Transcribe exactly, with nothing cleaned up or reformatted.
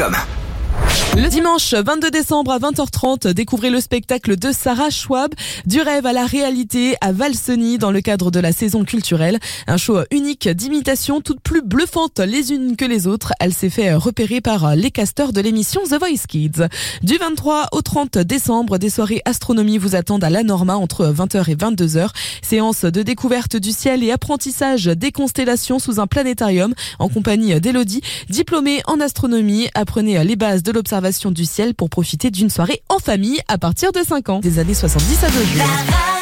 com. Le dimanche vingt-deux décembre à vingt heures trente, découvrez le spectacle de Sarah Schwab, du rêve à la réalité à Valseny dans le cadre de la saison culturelle. Un show unique d'imitations toutes plus bluffantes les unes que les autres. Elle s'est fait repérer par les casteurs de l'émission The Voice Kids. Du vingt-trois au trente décembre, des soirées astronomie vous attendent à La Norma entre vingt heures et vingt-deux heures. Séance de découverte du ciel et apprentissage des constellations sous un planétarium en compagnie d'Elodie, diplômée en astronomie. Apprenez les bases de l'observation du ciel pour profiter d'une soirée en famille à partir de cinq ans. Des années soixante-dix à nos jours.